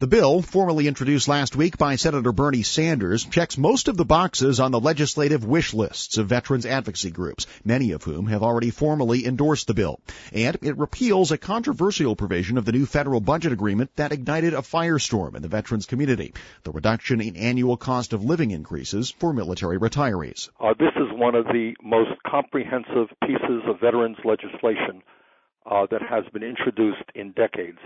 The bill, formally introduced last week by Senator Bernie Sanders, checks most of the boxes on the legislative wish lists of veterans advocacy groups, many of whom have already formally endorsed the bill. And it repeals a controversial provision of the new federal budget agreement that ignited a firestorm in the veterans community, the reduction in annual cost of living increases for military retirees. This is one of the most comprehensive pieces of veterans legislation that has been introduced in decades.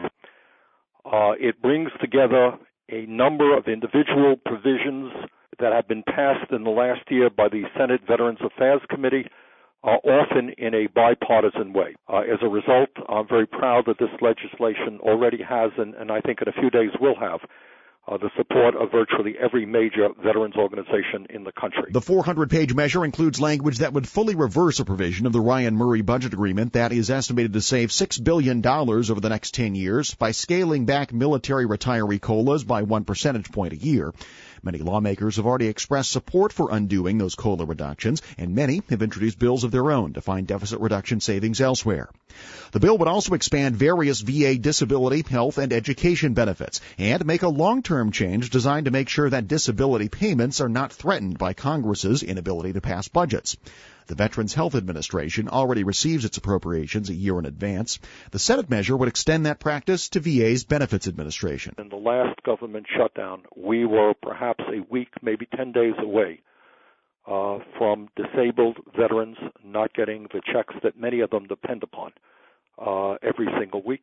It brings together a number of individual provisions that have been passed in the last year by the Senate Veterans Affairs Committee, often in a bipartisan way. As a result, I'm very proud that this legislation already has, and I think in a few days will have, the support of virtually every major veterans organization in the country. The 400-page measure includes language that would fully reverse a provision of the Ryan Murray budget agreement that is estimated to save $6 billion over the next 10 years by scaling back military retiree COLAs by 1 percentage point a year. Many lawmakers have already expressed support for undoing those COLA reductions, and many have introduced bills of their own to find deficit reduction savings elsewhere. The bill would also expand various VA disability, health, and education benefits and make a long-term change designed to make sure that disability payments are not threatened by Congress's inability to pass budgets. The Veterans Health Administration already receives its appropriations a year in advance. The Senate measure would extend that practice to VA's Benefits Administration. In the last government shutdown, we were perhaps a week, maybe 10 days away from disabled veterans not getting the checks that many of them depend upon every single week.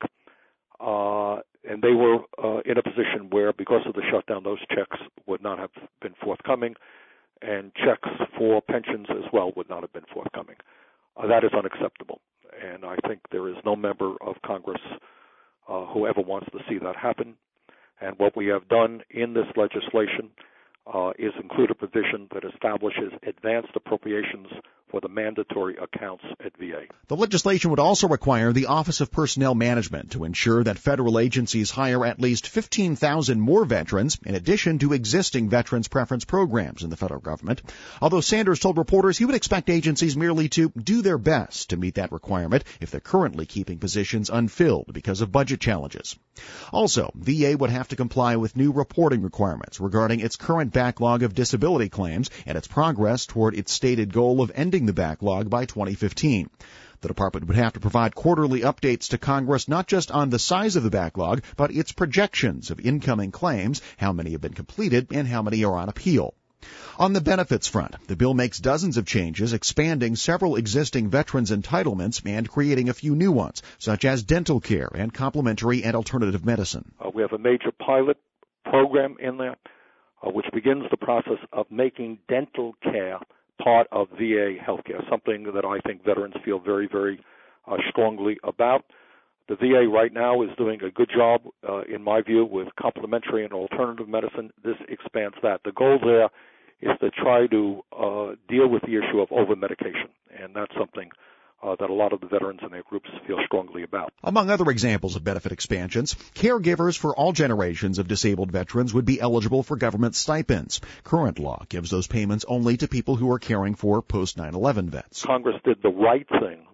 And they were in a position where, because of the shutdown, those checks would not have been forthcoming, and checks for pensions as well would not have been forthcoming. That is unacceptable, and I think there is no member of Congress who ever wants to see that happen. And what we have done in this legislation is include a provision that establishes advanced appropriations for the mandatory accounts at VA. The legislation would also require the Office of Personnel Management to ensure that federal agencies hire at least 15,000 more veterans in addition to existing veterans preference programs in the federal government. Although Sanders told reporters he would expect agencies merely to do their best to meet that requirement if they're currently keeping positions unfilled because of budget challenges. Also, VA would have to comply with new reporting requirements regarding its current backlog of disability claims and its progress toward its stated goal of ending the backlog by 2015. The department would have to provide quarterly updates to Congress not just on the size of the backlog, but its projections of incoming claims, how many have been completed, and how many are on appeal. On the benefits front, the bill makes dozens of changes, expanding several existing veterans' entitlements and creating a few new ones, such as dental care and complementary and alternative medicine. We have a major pilot program in there, which begins the process of making dental care part of VA healthcare, something that I think veterans feel very, very strongly about. The VA right now is doing a good job, in my view, with complementary and alternative medicine. This expands that. The goal there is to try to deal with the issue of over-medication, and that's something that a lot of the veterans and their groups feel strongly about. Among other examples of benefit expansions, caregivers for all generations of disabled veterans would be eligible for government stipends. Current law gives those payments only to people who are caring for post-9/11 vets. Congress did the right thing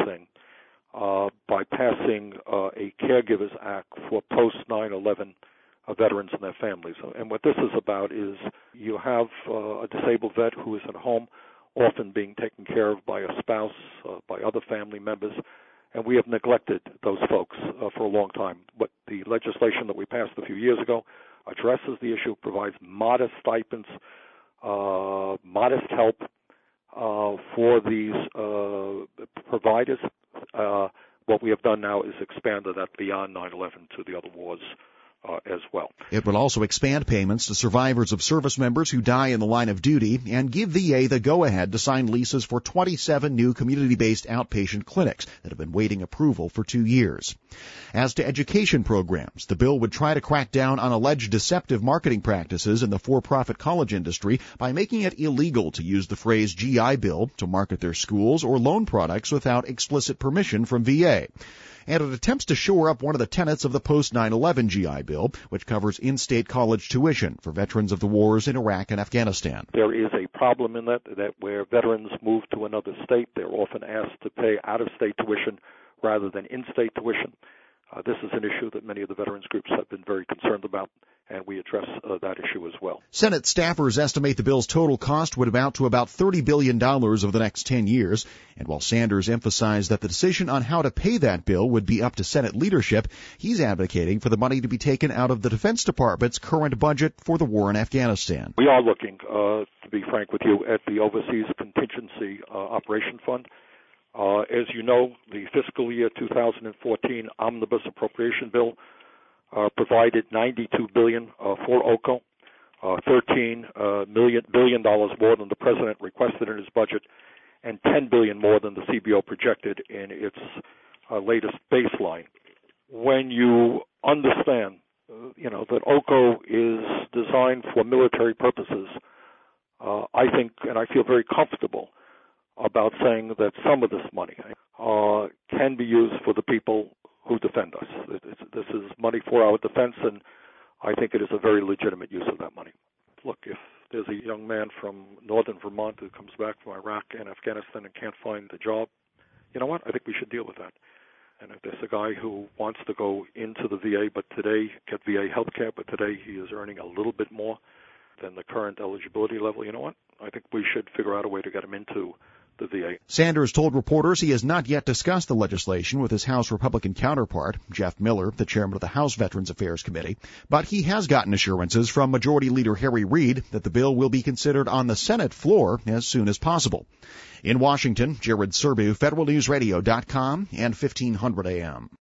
by passing a Caregivers Act for post-9/11 veterans and their families. And what this is about is you have a disabled vet who is at home, often being taken care of by a spouse, by other family members, and we have neglected those folks for a long time. But the legislation that we passed a few years ago addresses the issue, provides modest stipends, modest help for these providers. What we have done now is expanded that beyond 9/11 to the other wars as well. It will also expand payments to survivors of service members who die in the line of duty and give VA the go-ahead to sign leases for 27 new community-based outpatient clinics that have been waiting approval for 2 years. As to education programs, the bill would try to crack down on alleged deceptive marketing practices in the for-profit college industry by making it illegal to use the phrase GI Bill to market their schools or loan products without explicit permission from VA. And it attempts to shore up one of the tenets of the post-9/11 GI Bill, which covers in-state college tuition for veterans of the wars in Iraq and Afghanistan. There is a problem in that where veterans move to another state, they're often asked to pay out-of-state tuition rather than in-state tuition. This is an issue that many of the veterans groups have been very concerned about, and we address that issue as well. Senate staffers estimate the bill's total cost would amount to about $30 billion over the next 10 years. And while Sanders emphasized that the decision on how to pay that bill would be up to Senate leadership, he's advocating for the money to be taken out of the Defense Department's current budget for the war in Afghanistan. We are looking, to be frank with you, at the Overseas Contingency Operation Fund. As you know, the fiscal year 2014 Omnibus Appropriation Bill provided $92 billion for OCO, $13 billion more than the President requested in his budget, and $10 billion more than the CBO projected in its latest baseline. When you understand, that OCO is designed for military purposes, I think, and I feel very comfortable about saying that some of this money can be used for the people who defend us. This is money for our defense, and I think it is a very legitimate use of that money. Look, if there's a young man from northern Vermont who comes back from Iraq and Afghanistan and can't find a job, you know what? I think we should deal with that. And if there's a guy who wants to go into the VA, but today get VA health care, but today he is earning a little bit more than the current eligibility level, you know what? I think we should figure out a way to get him into the VA. Sanders told reporters he has not yet discussed the legislation with his House Republican counterpart, Jeff Miller, the chairman of the House Veterans Affairs Committee, but he has gotten assurances from Majority Leader Harry Reid that the bill will be considered on the Senate floor as soon as possible. In Washington, Jared Serbu, FederalNewsRadio.com and 1500 AM.